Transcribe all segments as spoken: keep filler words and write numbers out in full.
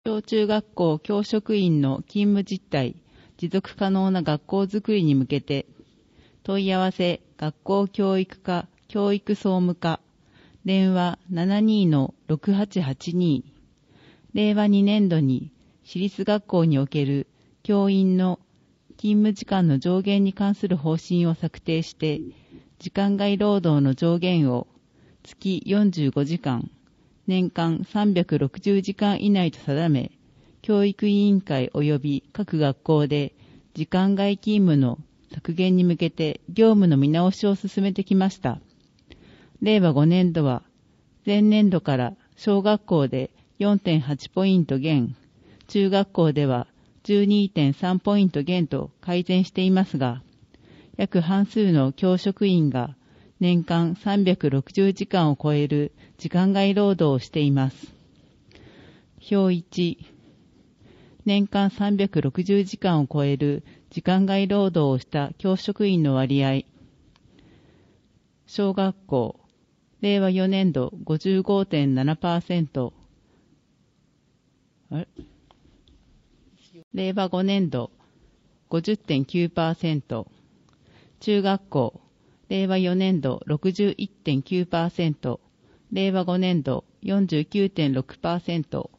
小中学校教職員の勤務実態、持続可能な学校づくりに向けて、問い合わせ、学校教育課、教育総務課、電話 ななにのろくはちはちに、れいわにねんどに私立学校における教員の勤務時間の上限に関する方針を策定して、時間外労働の上限を月よんじゅうごじかん、年間さんびゃくろくじゅうじかん以内と定め、教育委員会及び各学校で時間外勤務の削減に向けて業務の見直しを進めてきました。れいわごねんどは前年度から小学校で よんてんはち ポイント減、中学校では じゅうにてんさん ポイント減と改善していますが、約半数の教職員が年間さんびゃくろくじゅうじかんを超える時間外労働をしています。表いち、年間さんびゃくろくじゅうじかんを超える時間外労働をした教職員の割合。小学校、れいわよねんど ごじゅうごてんななパーセント、あれれいわごねんど ごじゅってんきゅうパーセント、中学校、れいわよねんど ろくじゅういってんきゅうパーセント、れいわごねんど よんじゅうきゅうてんろくパーセント、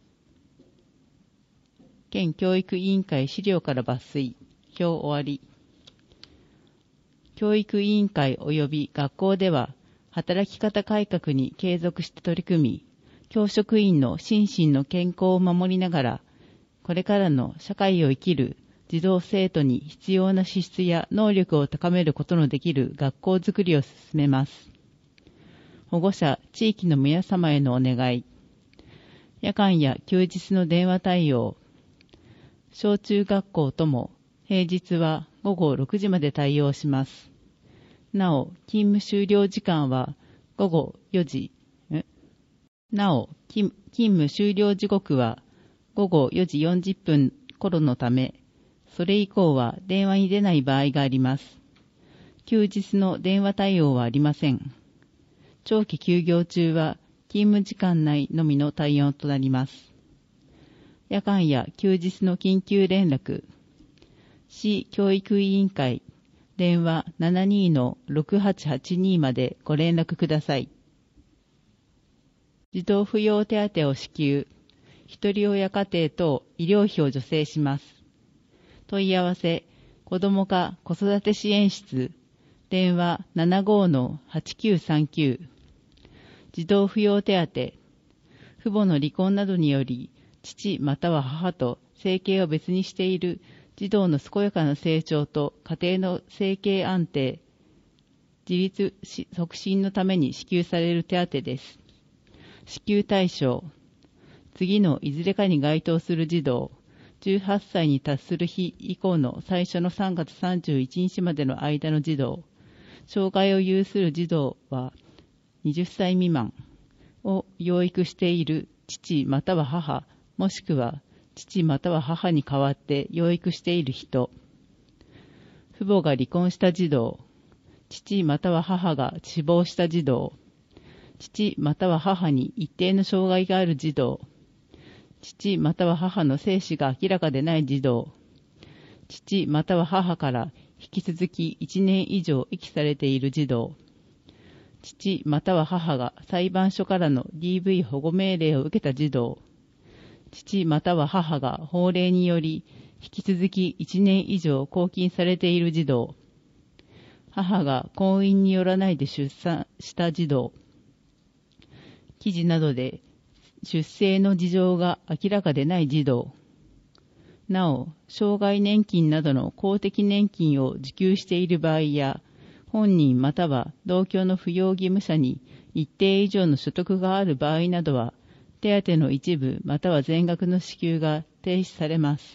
県教育委員会資料から抜粋、表終わり。教育委員会及び学校では、働き方改革に継続して取り組み、教職員の心身の健康を守りながら、これからの社会を生きる児童生徒に必要な資質や能力を高めることのできる学校づくりを進めます。保護者、地域の皆様へのお願い。夜間や休日の電話対応。小中学校とも平日はごごろくじまで対応します。なお、勤務終了時間はごごよじ、なお、勤務終了時刻はごごよじよんじゅっぷん頃のため、それ以降は電話に出ない場合があります。休日の電話対応はありません。長期休業中は勤務時間内のみの対応となります。夜間や休日の緊急連絡、市教育委員会、電話 ななにのろくはちはちに までご連絡ください。児童扶養手当を支給、一人親家庭等医療費を助成します。問い合わせ、子ども課子育て支援室、電話 ななごのはちきゅうさんきゅう。児童扶養手当、父母の離婚などにより、父または母と生計を別にしている児童の健やかな成長と家庭の生計安定、自立促進のために支給される手当です。支給対象、次のいずれかに該当する児童、じゅうはっさいに達する日以降の最初のさんがつさんじゅういちにちまでの間の児童、障害を有する児童ははたち未満を養育している父または母、もしくは父または母に代わって養育している人、父母が離婚した児童、父または母が死亡した児童、父または母に一定の障害がある児童、父または母の生死が明らかでない児童、父または母から引き続きいちねん以上遺棄されている児童、父または母が裁判所からの ディーブイ 保護命令を受けた児童、父または母が法令により引き続きいちねん以上拘禁されている児童、母が婚姻によらないで出産した児童、記事などで出生の事情が明らかでない児童、なお、障害年金などの公的年金を受給している場合や、本人または同居の扶養義務者に一定以上の所得がある場合などは、手当の一部または全額の支給が停止されます。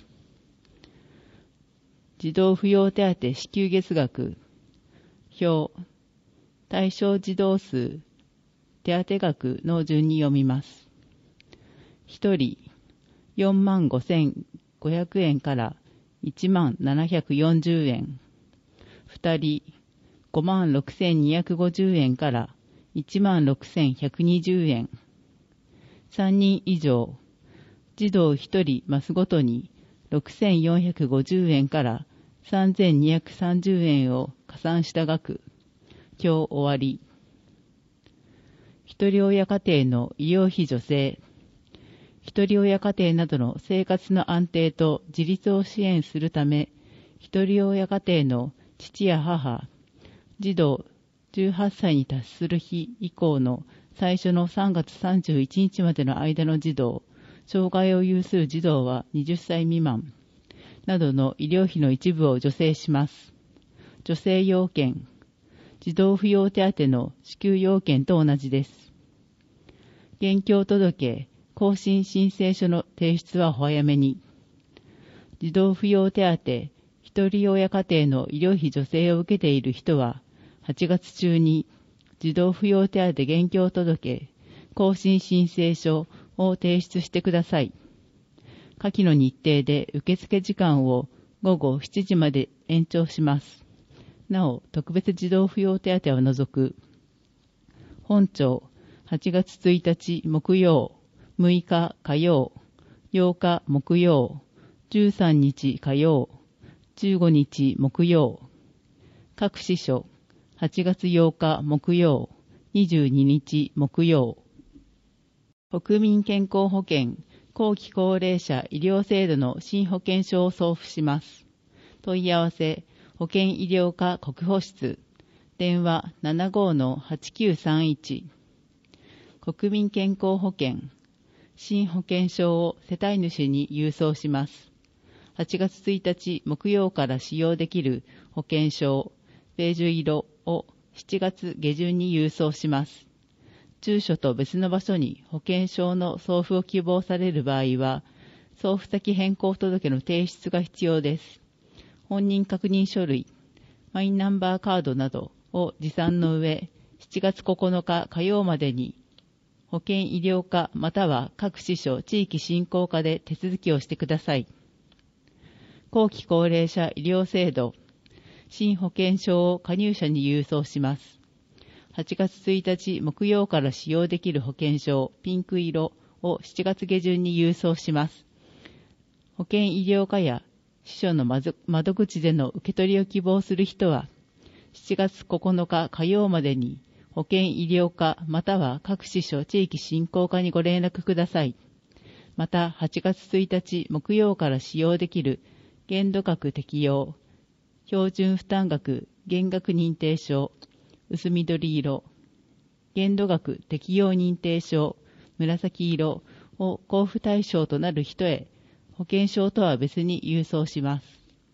児童扶養手当支給月額、表、対象児童数、手当額の順に読みます。ひとり、よんまんごせんごひゃくえんからいちまんななひゃくよんじゅうえん。ふたり、ごまんろくせんにひゃくごじゅうえんからいちまんろくせんひゃくにじゅうえん。さんにん以上、 児童ひとりマスごとにろくせんよんひゃくごじゅうえんからさんぜんにひゃくさんじゅうえんを加算した額。今日終わり。ひとり親家庭の医療費助成。ひとり親家庭などの生活の安定と自立を支援するため、ひとり親家庭の父や母、児童じゅうはっさいに達する日以降の最初のさんがつさんじゅういちにちまでの間の児童、障害を有する児童ははたち未満などの医療費の一部を助成します。助成要件、児童扶養手当の支給要件と同じです。現況届、更新申請書の提出はお早めに。児童扶養手当、ひとり親家庭の医療費助成を受けている人は、はちがつ中に児童扶養手当現況届、更新申請書を提出してください。下記の日程で受付時間をごごしちじまで延長します。なお、特別児童扶養手当は除く。本庁、はちがつついたち木曜、むいか火曜、ようか木曜、じゅうさんにち火曜、じゅうごにち木曜。各支所、はちがつようか木曜、にじゅうににち木曜。国民健康保険後期高齢者医療制度の新保険証を送付します。問い合わせ、保険医療課国保室、電話 ななごーのはちきゅうさんいち。国民健康保険、新保険証を世帯主に郵送します。はちがつついたち木曜から使用できる保険証、ベージュ色をしちがつげじゅんに郵送します。住所と別の場所に保険証の送付を希望される場合は、送付先変更届の提出が必要です。本人確認書類、マイナンバーカードなどを持参の上、しちがつここのか火曜までに、保険医療課または各支所地域振興課で手続きをしてください。後期高齢者医療制度、新保険証を加入者に郵送します。はちがつついたち木曜から使用できる保険証ピンク色をしちがつげじゅんに郵送します。保険医療課や支所の窓口での受け取りを希望する人は、しちがつここのか火曜までに保険医療課または各支所地域振興課にご連絡ください。また、はちがつついたち木曜から使用できる限度額適用、標準負担額減額認定証、薄緑色、限度額適用認定証、紫色を交付対象となる人へ、保険証とは別に郵送します。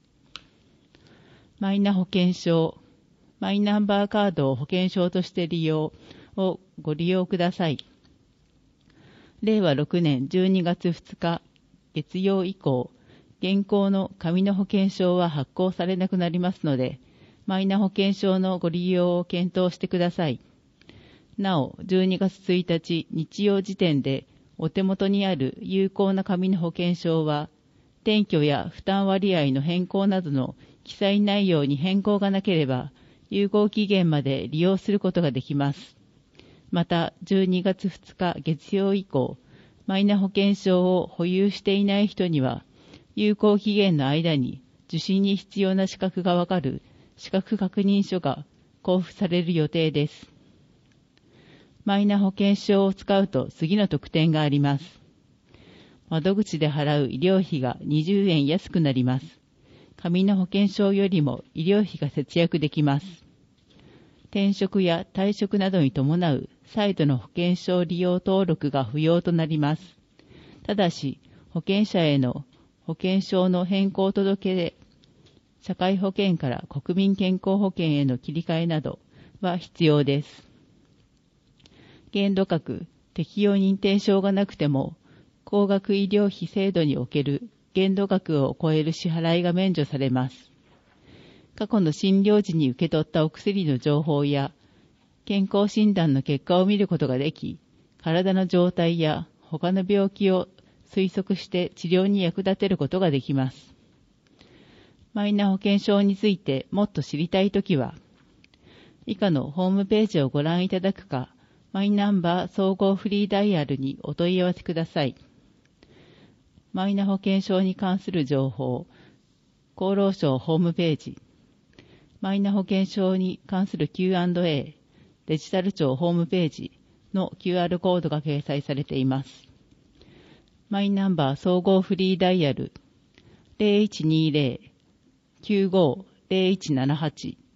マイナ保険証、マイナンバーカードを保険証として利用をご利用ください。れいわろくねんじゅうにがつふつか月曜以降、現行の紙の保険証は発行されなくなりますので、マイナ保険証のご利用を検討してください。なお、じゅうにがつついたち日曜時点でお手元にある有効な紙の保険証は、転居や負担割合の変更などの記載内容に変更がなければ、有効期限まで利用することができます。また、じゅうにがつふつか月曜以降、マイナ保険証を保有していない人には、有効期限の間に受診に必要な資格がわかる資格確認書が交付される予定です。マイナ保険証を使うと次の特典があります。窓口で払う医療費がにじゅうえん安くなります。紙の保険証よりも医療費が節約できます。転職や退職などに伴う再度の保険証利用登録が不要となります。ただし、保険者への保険証の変更届で社会保険から国民健康保険への切り替えなどは必要です。限度額適用認定証がなくても、高額医療費制度における限度額を超える支払いが免除されます。過去の診療時に受け取ったお薬の情報や健康診断の結果を見ることができ、体の状態や他の病気を推測して治療に役立てることができます。マイナ保険証についてもっと知りたいときは、以下のホームページをご覧いただくか、マイナンバー総合フリーダイヤルにお問い合わせください。 マイナ保険証に関する情報、厚労省ホームページ、マイナ保険証に関する キューアンドエー、デジタル庁ホームページの キューアール コードが掲載されています。マイナンバー総合フリーダイヤル ゼロいちにーゼロ きゅうごーゼロいちななはち